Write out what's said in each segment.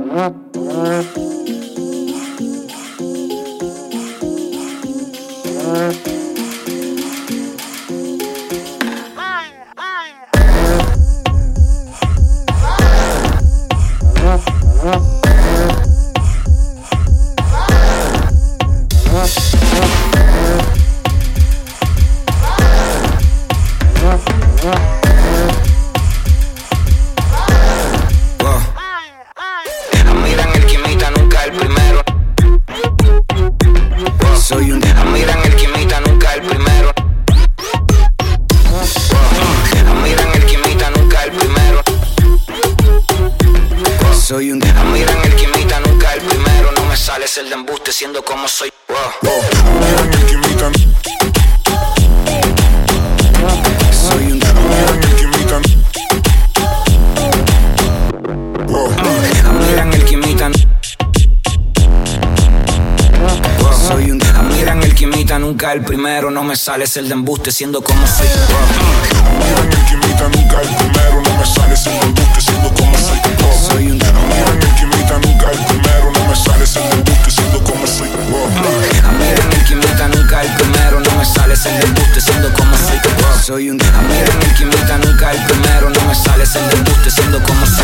Soy un miran el que imita nunca el primero. No me sale el de embuste siendo como soy. Miran el que imita. Soy un miran el que imita. Miran el que imita. Soy un miran el que imita nunca el primero. No me sale el de embuste siendo como soy. Miran el que imita nunca el primero. No me sale el de embuste siendo como soy. Soy un miran el que imita nunca el primero. No me sale el de embuste siendo como soy. Miran el que imita nunca el primero. No me sale el de embuste siendo como soy. Soy un miran el que imita nunca el primero. No me sale el de embuste siendo como soy.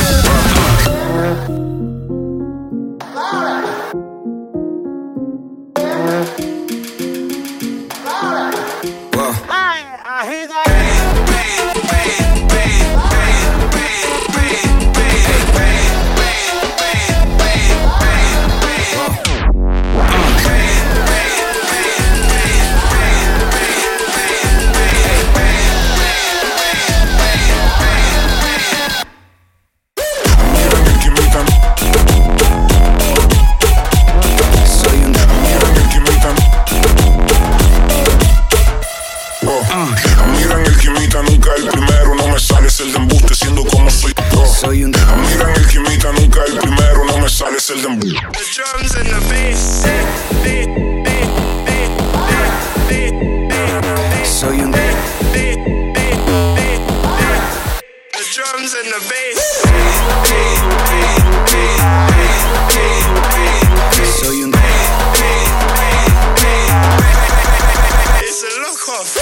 Miran el que imita nunca el primero. No me sale el de embuste siendo como soy. Soy un miran el que imita nunca el primero. No me sale el de embuste. The drums and the bass. Soy un The drums and the bass. Soy un It's a look off.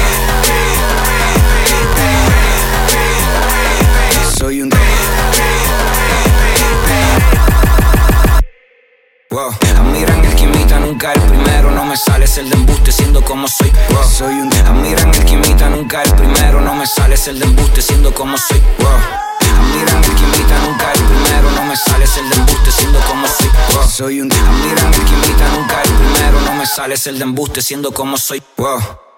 Soy un miran el que imita nunca el primero. No me sale el de embuste siendo como soy. Soy un miran el que imita nunca el primero. No me sale el de embuste siendo como soy. Miran el que imita nunca el primero. No me sale el de embuste siendo como soy. Soy un miran el que imita nunca el primero. No me sale el de embuste siendo como soy.